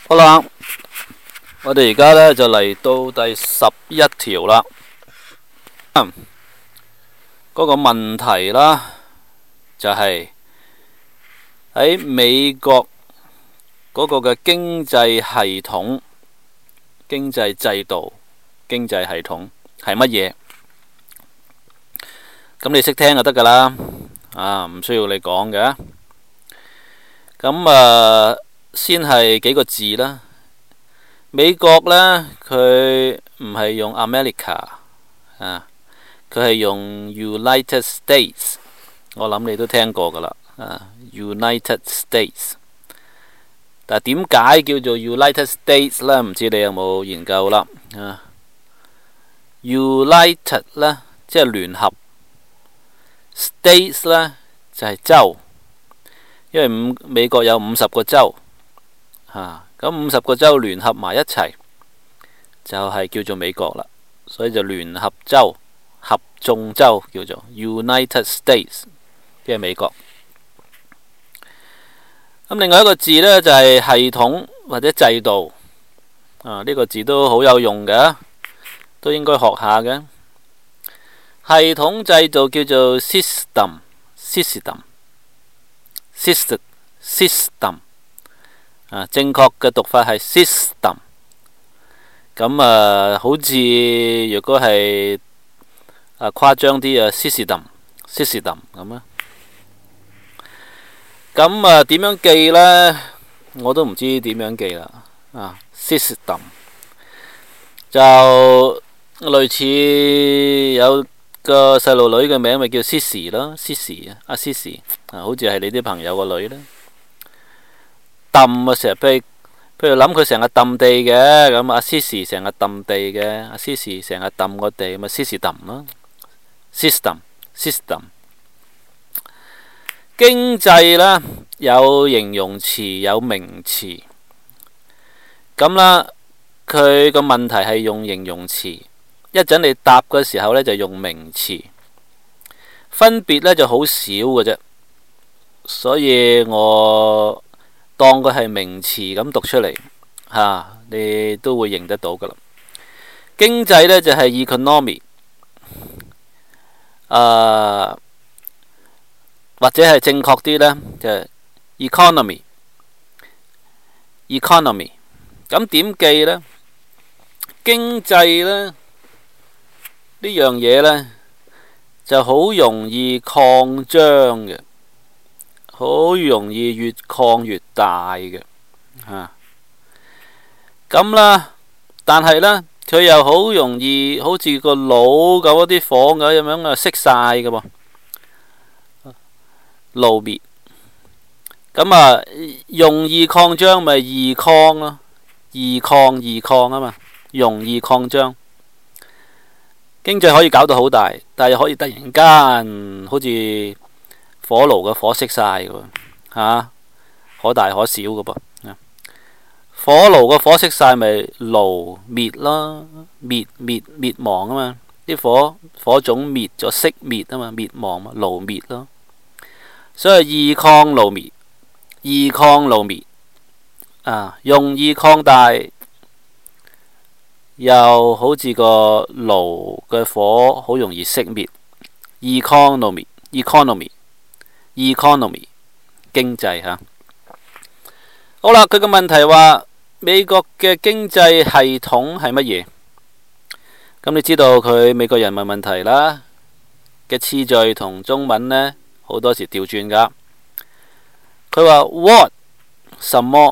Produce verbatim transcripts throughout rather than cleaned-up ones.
好啦，我哋而家呢就嚟到第十一條啦。嗰、那個問題啦，就係、是、喺美國嗰個嘅經濟系統、經濟制度、經濟系統係乜嘢？咁你識聽就得噶啦，啊，唔需要你講嘅。咁啊，先係幾個字啦。美國呢，佢唔係用 America 啊，佢係用 United States。我諗你都聽過噶啦，啊 United States。但係點解叫做 United States 呢？唔知你有冇研究啦？啊 United 呢，即係聯合 ，States 呢，就係州，因為五美國有五十個州，嚇咁五十個州聯合埋一齊，就係叫做美國啦。所以就聯合州、合眾州叫做 United States， 即係美國。咁另外一個字呢，就係系統或者制度，啊呢個字都好有用嘅，都應該學下嘅。系統制度叫做 system，system，system，system，啊正確嘅讀法係 system。咁啊，好似如果係啊誇張啲啊 system，system 咁啊。咁啊，點樣記呢？我都唔知點樣記啦。啊 ，system 就類似有個細路女嘅名咪叫 Sissy 咯 ，Sissy 啊，阿 Sissy 啊，好似係你啲朋友個女啦。揼啊，成日譬如譬如諗佢成日揼地嘅，咁阿 Sissy 成日揼地嘅，阿 Sissy 成日揼個地，咪 Sissy 揼咯。System，system。經濟呢，有形容詞有名詞，咁啦，佢個問題係用形容詞，一陣你答嘅時候呢，就用名詞，分別呢就好少嘅啫，所以我當佢係名詞咁讀出嚟吓、啊，你都會認得到噶啦。經濟呢，就係 economy， 啊。或者係正確啲呢，就係 economy，economy。咁點記呢？經濟呢，呢樣嘢呢，就好容易擴張嘅，好容易越擴越大嘅嚇。咁啦，但係呢，佢又好容易好似個腦咁一啲火咁樣啊熄晒嘅噃。路滅，咁啊容易擴張咪易擴咯，易擴易擴啊嘛，容易擴張。經濟可以搞到好大，但係可以突然間好似火爐嘅火熄晒嘅吓，可大可小嘅噃。火爐嘅火熄晒咪爐滅咯，滅滅滅亡啊嘛，啲火火種滅咗熄滅啊嘛，滅亡嘛，爐滅咯。所以易擴爐滅，易擴爐滅啊，容易擴大，又好似個爐嘅火好容易熄滅。economy，economy，economy， 經濟吓。好啦，佢個問題話美國嘅經濟系統係乜嘢？咁你知道佢美國人問問題啦嘅次序同中文呢？好多時調轉噶，佢話 what 什麼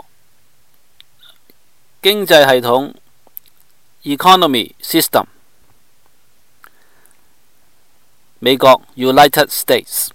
經濟系統 economy system 美國 United States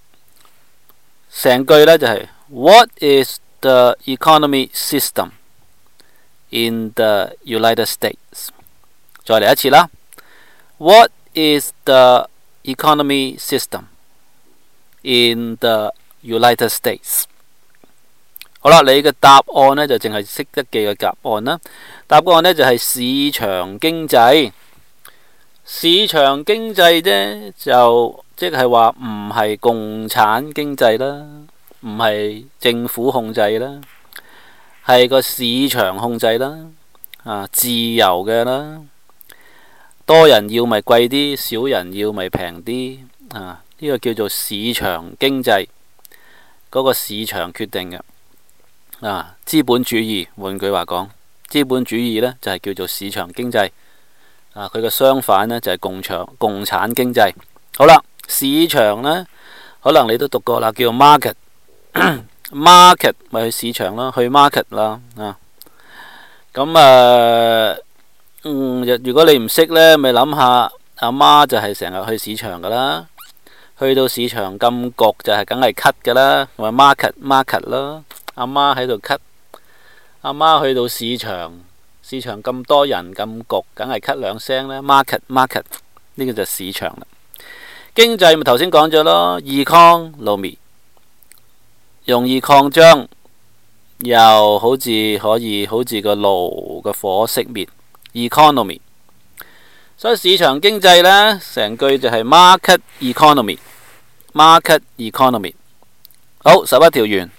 成句呢就係 what is the economy system in the United States？ 再嚟一次啦 what is the economy system in the United States？ 好啦，你嘅答案呢，就淨係識得記嘅答案啦。答案呢，就係市場經濟。市場經濟呢，就即係話唔係共產經濟啦，唔係政府控制啦， 係個市場控制啦，啊自由嘅啦，多人要咪貴啲，少人要咪平啲，啊呢個叫做市場經濟，嗰個市場決定嘅。啊資本主義換句話講，資本主義呢就係叫做市場經濟，啊佢嘅相反呢就係共產共產經濟。好啦，市場呢可能你都讀過啦，叫 market。market 咪去市場咯，去 market 啦啊。咁啊，嗯，如果你唔識呢，咪諗下阿媽就係成日去市場噶啦，去到市場咁焗就係梗係咳噶啦，咪 market market 咯。阿媽喺度咳，阿媽去到市場，市場咁多人咁焗，梗係咳兩聲啦。market market 呢個就市場啦。經濟咪頭先講咗咯 ，economy 容易擴張，又好似可以好似個爐嘅火熄滅 ，economy。所以市場經濟呢，成句就係 market economy，market economy。好，十一條完。